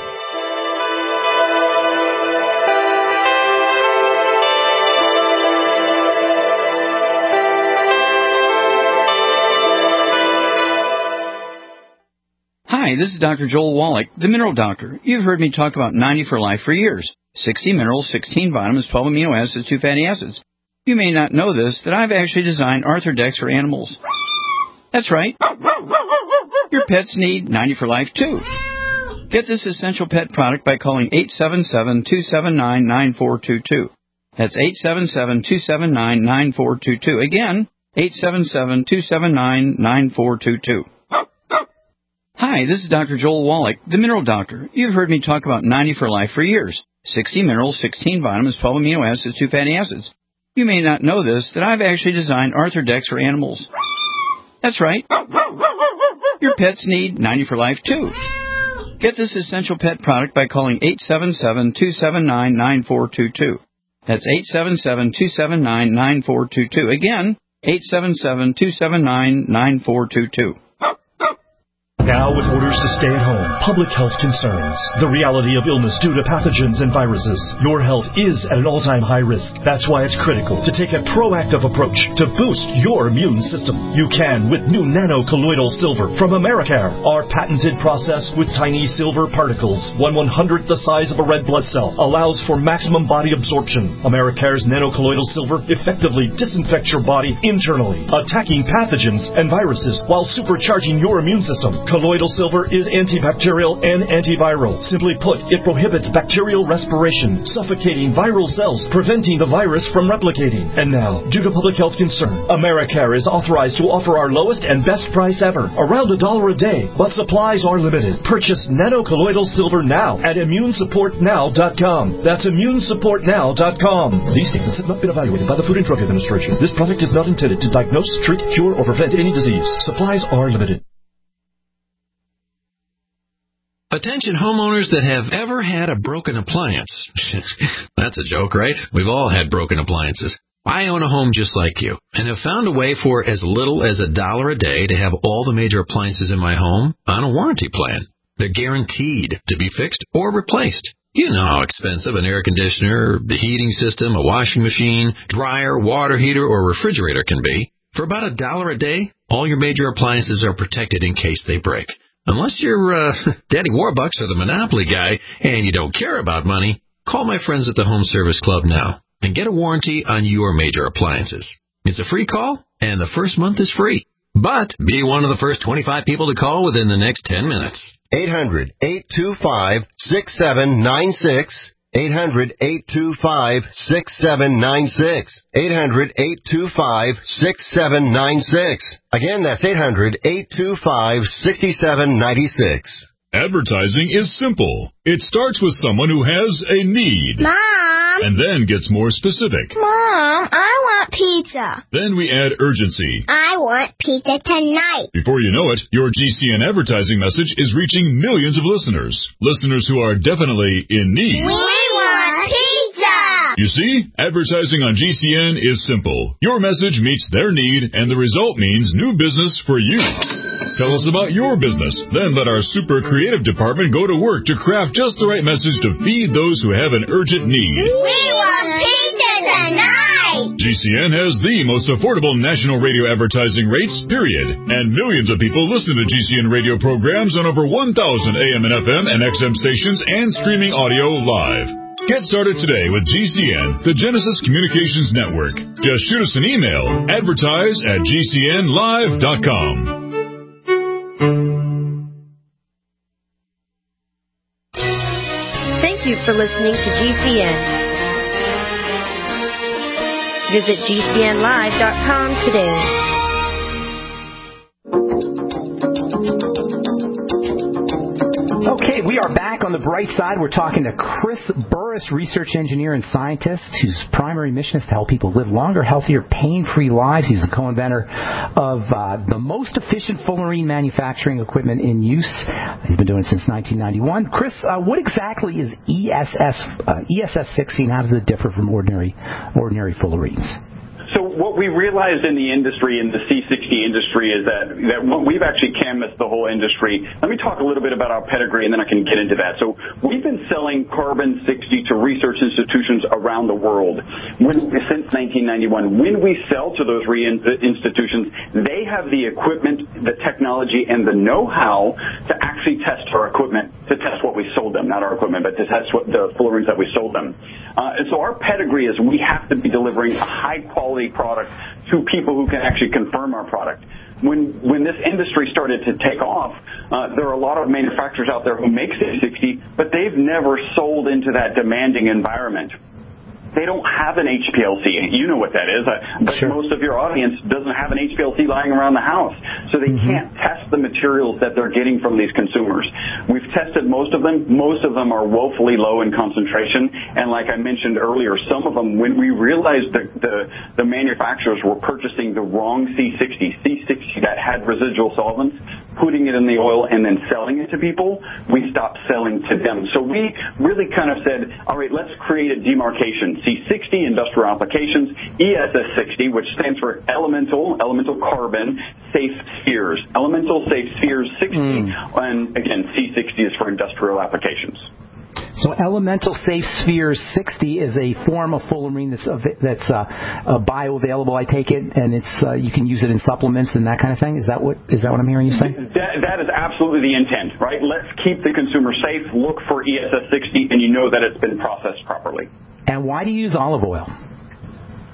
Hi, this is Dr. Joel Wallach, the Mineral Doctor. You've heard me talk about 90 for Life for years. 60 minerals, 16 vitamins, 12 amino acids, 2 fatty acids. You may not know this, that I've actually designed Arthrodex for animals. That's right. Your pets need 90 for Life, too. Get this essential pet product by calling 877-279-9422. That's 877-279-9422. Again, 877-279-9422. Hi, this is Dr. Joel Wallach, the Mineral Doctor. You've heard me talk about 90 for Life for years. 60 minerals, 16 vitamins, 12 amino acids, 2 fatty acids. You may not know this, that I've actually designed Arthrodex for animals. That's right. Your pets need 90 for Life, too. Get this essential pet product by calling 877-279-9422. That's 877-279-9422. Again, 877-279-9422. Now, with orders to stay at home, public health concerns, the reality of illness due to pathogens and viruses, your health is at an all-time high risk. That's why it's critical to take a proactive approach to boost your immune system. You can with new nano-colloidal silver from Americare. Our patented process with tiny silver particles, 1/100th the size of a red blood cell, allows for maximum body absorption. Americare's nano-colloidal silver effectively disinfects your body internally, attacking pathogens and viruses while supercharging your immune system. Colloidal silver is antibacterial and antiviral. Simply put, it prohibits bacterial respiration, suffocating viral cells, preventing the virus from replicating. And now, due to public health concern, AmeriCare is authorized to offer our lowest and best price ever, around $1 a day, but supplies are limited. Purchase nanocolloidal silver now at immunesupportnow.com. That's immunesupportnow.com. These statements have not been evaluated by the Food and Drug Administration. This product is not intended to diagnose, treat, cure, or prevent any disease. Supplies are limited. Attention homeowners that have ever had a broken appliance. That's a joke, right? We've all had broken appliances. I own a home just like you and have found a way for as little as $1 a day to have all the major appliances in my home on a warranty plan. They're guaranteed to be fixed or replaced. You know how expensive an air conditioner, the heating system, a washing machine, dryer, water heater, or refrigerator can be. For about $1 a day, all your major appliances are protected in case they break. Unless you're Daddy Warbucks or the Monopoly guy and you don't care about money, call my friends at the Home Service Club now and get a warranty on your major appliances. It's a free call, and the first month is free. But be one of the first 25 people to call within the next 10 minutes. 800-825-6796. 800-825-6796. 800-825-6796. Again, that's 800-825-6796. Advertising is simple. It starts with someone who has a need. Mom! And then gets more specific. Mom, I want pizza. Then we add urgency. I want pizza tonight. Before you know it, your GCN advertising message is reaching millions of listeners. Listeners who are definitely in need. We want pizza! You see, advertising on GCN is simple. Your message meets their need, and the result means new business for you. Tell us about your business. Then let our super creative department go to work to craft just the right message to feed those who have an urgent need. We want pizza tonight! GCN has the most affordable national radio advertising rates, period. And millions of people listen to GCN radio programs on over 1,000 AM and FM and XM stations and streaming audio live. Get started today with GCN, the Genesis Communications Network. Just shoot us an email, advertise@gcnlive.com. Thank you for listening to GCN. Visit GCNlive.com today. Okay, we are back on the bright side. We're talking to Chris Burris, research engineer and scientist, whose primary mission is to help people live longer, healthier, pain-free lives. He's the co-inventor of the most efficient fullerene manufacturing equipment in use. He's been doing it since 1991. Chris, what exactly is ESS16? How does it differ from ordinary fullerenes? So what we realized in the industry, in the C60 industry, is that we've actually canvassed the whole industry. Let me talk a little bit about our pedigree, and then I can get into that. So we've been selling carbon 60 to research institutions around the world since 1991. When we sell to those institutions, they have the equipment, the technology, and the know-how to actually test our equipment, to test what we sold them, not our equipment, but to test what the fullerenes that we sold them. And so our pedigree is we have to be delivering a high-quality product to people who can actually confirm our product. When this industry started to take off, there are a lot of manufacturers out there who make C60, but they've never sold into that demanding environment. They don't have an HPLC. You know what that is. But sure. Most of your audience doesn't have an HPLC lying around the house. So they can't test the materials that they're getting from these consumers. We've tested most of them. Most of them are woefully low in concentration. And like I mentioned earlier, some of them, when we realized that the manufacturers were purchasing the wrong C60 that had residual solvents, putting it in the oil and then selling it to people, we stopped selling to them. So we really kind of said, all right, let's create a demarcation. C60, industrial applications, ESS60, which stands for elemental carbon, safe spheres. Elemental safe spheres 60, and again, C60 is for industrial applications. So Elemental Safe Spheres 60 is a form of fullerene that's bioavailable, I take it, and it's you can use it in supplements and that kind of thing. Is that what I'm hearing you say? That is absolutely the intent, right? Let's keep the consumer safe. Look for ESS60, and you know that it's been processed properly. And why do you use olive oil?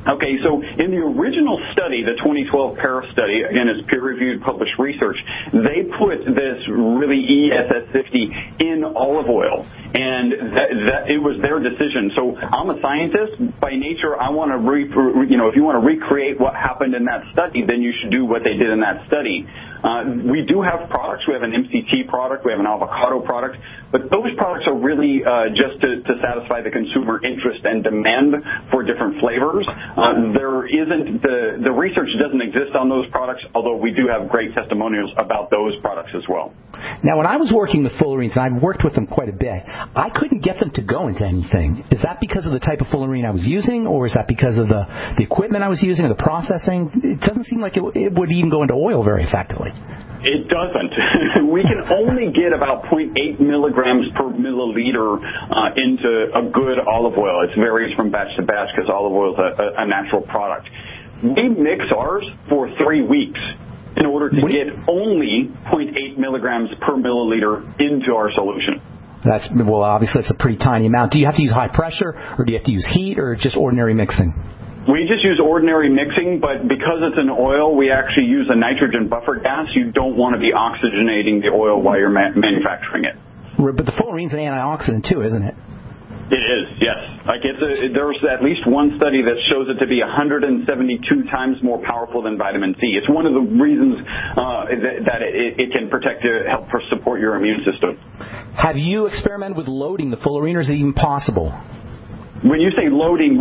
Okay, so in the original study, the 2012 Paris study, again, it's peer-reviewed, published research, they put this really ESS60 in olive oil, and that it was their decision. So I'm a scientist. By nature, I want to, if you want to recreate what happened in that study, then you should do what they did in that study. We do have products. We have an MCT product. We have an avocado product. But those products are really just to satisfy the consumer interest and demand for different flavors. There isn't the research doesn't exist on those products, although we do have great testimonials about those products as well. Now, when I was working with fullerenes, and I've worked with them quite a bit, I couldn't get them to go into anything. Is that because of the type of fullerene I was using, or is that because of the equipment I was using, or the processing? It doesn't seem like it would even go into oil very effectively. It doesn't. We can only get about 0.8 milligrams per milliliter into a good olive oil. It varies from batch to batch because olive oil is a natural product. We mix ours for 3 weeks in order to get only 0.8 milligrams per milliliter into our solution. Obviously that's a pretty tiny amount. Do you have to use high pressure, or do you have to use heat, or just ordinary mixing? We just use ordinary mixing, but because it's an oil, we actually use a nitrogen buffer gas. You don't want to be oxygenating the oil while you're manufacturing it. But the fullerene's an antioxidant too, isn't it? It is, yes. There's at least one study that shows it to be 172 times more powerful than vitamin C. It's one of the reasons that it can help support your immune system. Have you experimented with loading the fullerene, or is it even possible? When you say loading,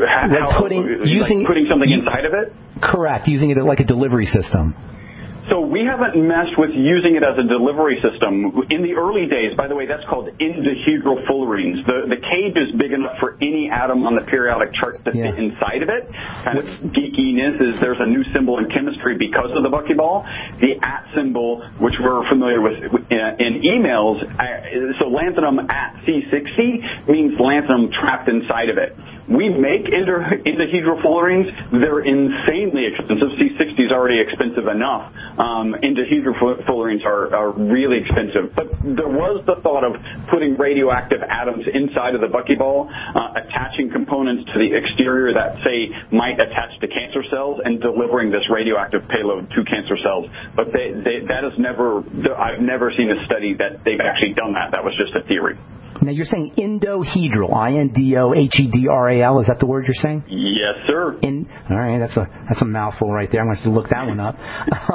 putting something inside of it? Correct, using it like a delivery system. So we haven't messed with using it as a delivery system. In the early days, by the way, that's called indihedral fullerenes. The cage is big enough for any atom on the periodic chart to fit inside of it. Kind of geekiness is there's a new symbol in chemistry because of the buckyball. The at symbol, which we're familiar with in emails, so lanthanum at C60 means lanthanum trapped inside of it. We make indihedral fullerenes. They're insanely expensive. C60 is already expensive enough. Indihedral fullerenes are really expensive. But there was the thought of putting radioactive atoms inside of the buckyball, attaching components to the exterior that, say, might attach to cancer cells and delivering this radioactive payload to cancer cells. But I've never seen a study that they've actually done that. That was just a theory. Now, you're saying indohedral, I-N-D-O-H-E-D-R-A-L. Is that the word you're saying? Yes, sir. All right, that's a mouthful right there. I'm going to have to look that one up.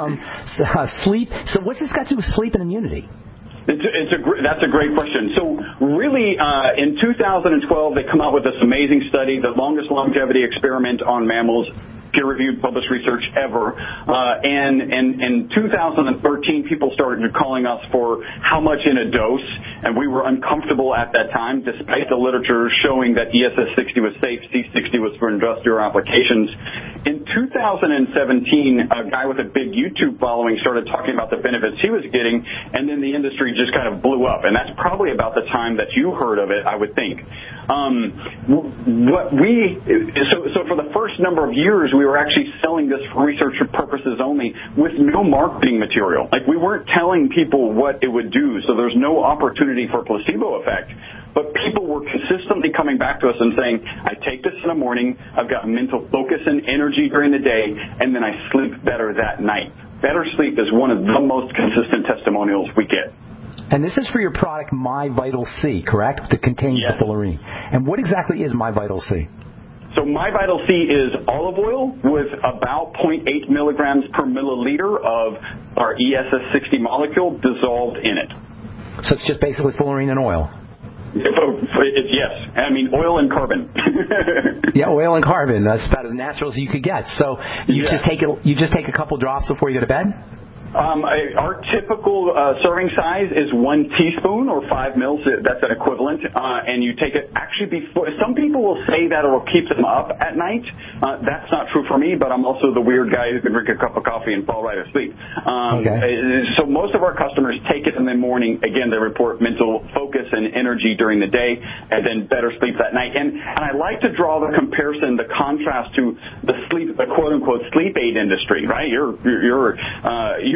Sleep. So what's this got to do with sleep and immunity? That's a great question. So really, in 2012, they come out with this amazing study, the longest longevity experiment on mammals, peer-reviewed published research ever. And in 2013, people started calling us for how much in a dose, and we were uncomfortable at that time, despite the literature showing that ESS60 was safe, C60 was for industrial applications. In 2017, a guy with a big YouTube following started talking about the benefits he was getting, and then the industry just kind of blew up. And that's probably about the time that you heard of it, I would think. So for the first number of years, we were actually selling this for research purposes only with no marketing material. Like, we weren't telling people what it would do, so there's no opportunity for placebo effect. But people were consistently coming back to us and saying, I take this in the morning, I've got mental focus and energy during the day, and then I sleep better that night. Better sleep is one of the most consistent testimonials we get. And this is for your product, MyVital-C, correct? That contains the fullerene. And what exactly is MyVital-C? So MyVital-C is olive oil with about 0.8 milligrams per milliliter of our ESS60 molecule dissolved in it. So it's just basically fullerene and oil? Yes. I mean, oil and carbon. Yeah, oil and carbon. That's about as natural as you could get. So you just take a couple drops before you go to bed? Our typical serving size is 1 teaspoon or 5 mils. That's an equivalent. And you take it actually before. Some people will say that it will keep them up at night. That's not true for me, but I'm also the weird guy who can drink a cup of coffee and fall right asleep. So most of our customers take it in the morning. Again, they report mental focus and energy during the day, and then better sleep that night. And I like to draw the comparison, the contrast to the quote unquote sleep aid industry. Right? You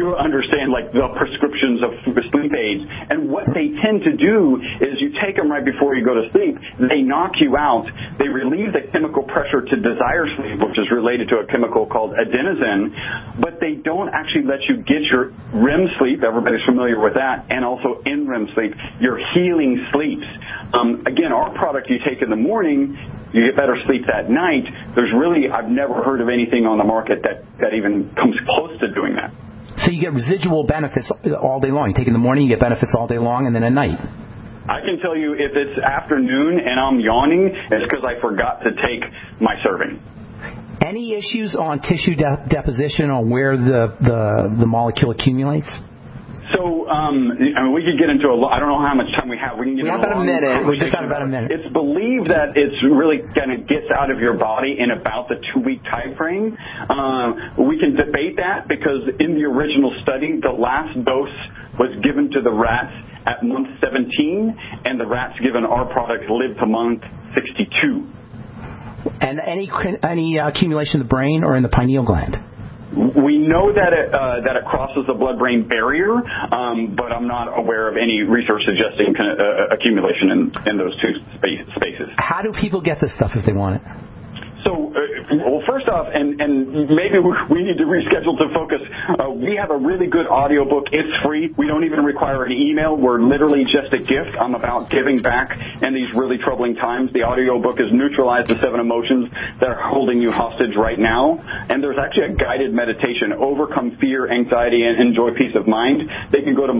you understand like the prescriptions of sleep aids. And what they tend to do is you take them right before you go to sleep. They knock you out. They relieve the chemical pressure to desire sleep, which is related to a chemical called adenosine, but they don't actually let you get your REM sleep. Everybody's familiar with that, and also NREM sleep, your healing sleeps. Again, our product you take in the morning, you get better sleep that night. I've never heard of anything on the market that even comes close to doing that. So you get residual benefits all day long. You take it in the morning, you get benefits all day long, and then at night. I can tell you if it's afternoon and I'm yawning, it's because I forgot to take my serving. Any issues on tissue deposition on where the molecule accumulates? So, we could get into a lot. I don't know how much time we have. We can get into about a minute. We just got about a minute. It's believed that it's really kind of gets out of your body in about the 2-week time frame. We can debate that because in the original study, the last dose was given to the rats at month 17, and the rats given our product lived to month 62. And any accumulation in the brain or in the pineal gland? We know that it crosses the blood-brain barrier, but I'm not aware of any research suggesting accumulation in those two spaces. How do people get this stuff if they want it? So, first off, and maybe we need to reschedule to focus, we have a really good audiobook. It's free. We don't even require an email. We're literally just a gift. I'm about giving back in these really troubling times. The audiobook is Neutralize the 7 Emotions That Are Holding You Hostage Right Now. And there's actually a guided meditation, Overcome Fear, Anxiety, and Enjoy Peace of Mind. They can go to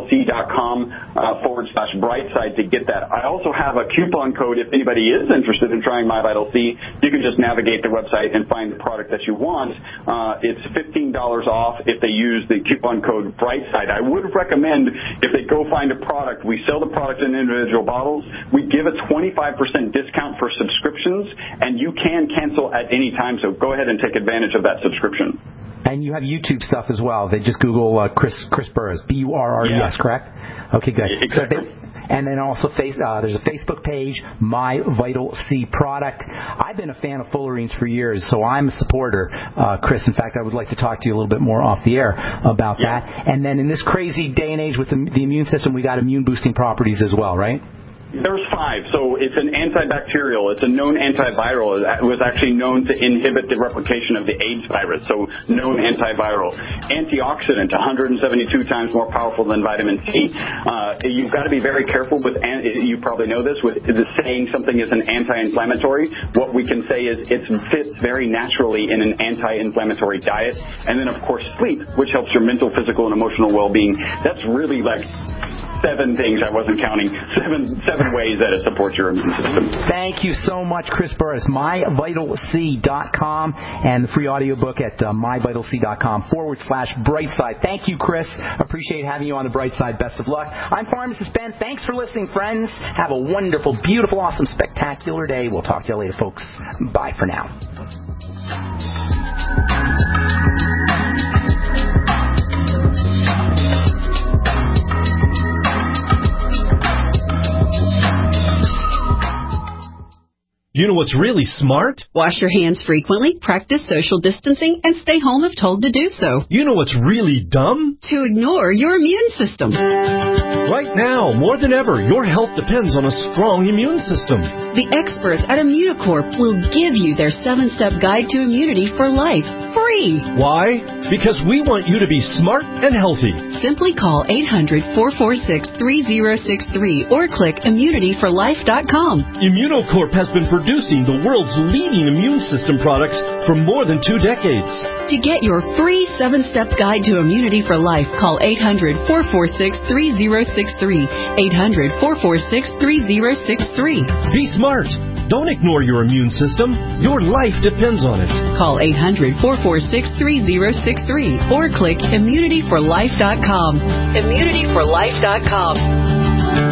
myvitalc.com/brightside to get that. I also have a coupon code if anybody is interested in trying MyVitalC. You can just navigate the website and find the product that you want. It's $15 off if they use the coupon code Brightside. I would recommend if they go find a product, we sell the product in individual bottles. We give a 25% discount for subscriptions, and you can cancel at any time, so go ahead and take advantage of that subscription. And you have YouTube stuff as well. They just Google Chris Burres, Burres, correct? Okay, good. Exactly. And then also there's a Facebook page, My Vital C Product. I've been a fan of fullerenes for years, so I'm a supporter, Chris. In fact, I would like to talk to you a little bit more off the air about that. And then in this crazy day and age with the immune system, we got immune-boosting properties as well, right? There's 5. So it's an antibacterial. It's a known antiviral. It was actually known to inhibit the replication of the AIDS virus. So known antiviral. Antioxidant, 172 times more powerful than vitamin C. You've got to be very careful with, you probably know this, with saying something is an anti-inflammatory. What we can say is it fits very naturally in an anti-inflammatory diet. And then, of course, sleep, which helps your mental, physical, and emotional well-being. That's really like 7 things, I wasn't counting, 7 ways that it supports your immune system. Thank you so much, Chris Burres. MyVitalC.com and the free audiobook at myvitalc.com/brightside. Thank you, Chris. Appreciate having you on the bright side. Best of luck. I'm Pharmacist Ben. Thanks for listening, friends. Have a wonderful, beautiful, awesome, spectacular day. We'll talk to you later, folks. Bye for now. You know what's really smart? Wash your hands frequently, practice social distancing, and stay home if told to do so. You know what's really dumb? To ignore your immune system. Right now, more than ever, your health depends on a strong immune system. The experts at Immunocorp will give you their 7-step guide to immunity for life, free. Why? Because we want you to be smart and healthy. Simply call 800-446-3063 or click immunityforlife.com. Immunocorp has been producing the world's leading immune system products for more than 2 decades. To get your free 7-step guide to immunity for life, call 800-446-3063. 800-446-3063. Be smart. Don't ignore your immune system. Your life depends on it. Call 800-446-3063 or click immunityforlife.com. Immunityforlife.com.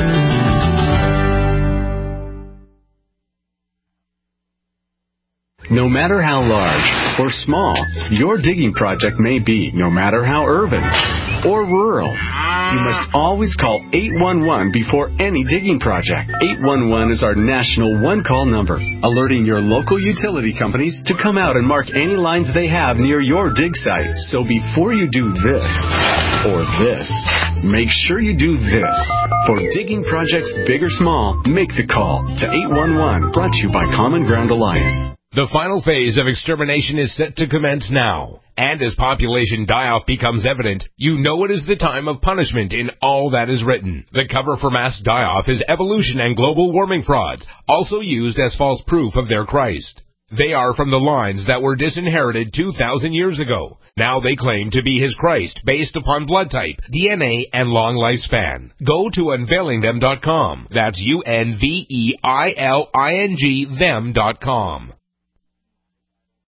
No matter how large or small your digging project may be, no matter how urban or rural. You must always call 811 before any digging project. 811 is our national one-call number, alerting your local utility companies to come out and mark any lines they have near your dig site. So before you do this or this, make sure you do this. For digging projects big or small, make the call to 811, brought to you by Common Ground Alliance. The final phase of extermination is set to commence now. And as population die-off becomes evident, you know it is the time of punishment in all that is written. The cover for mass die-off is evolution and global warming frauds, also used as false proof of their Christ. They are from the lines that were disinherited 2,000 years ago. Now they claim to be his Christ based upon blood type, DNA, and long lifespan. Go to unveilingthem.com. That's UNVEILING them.com.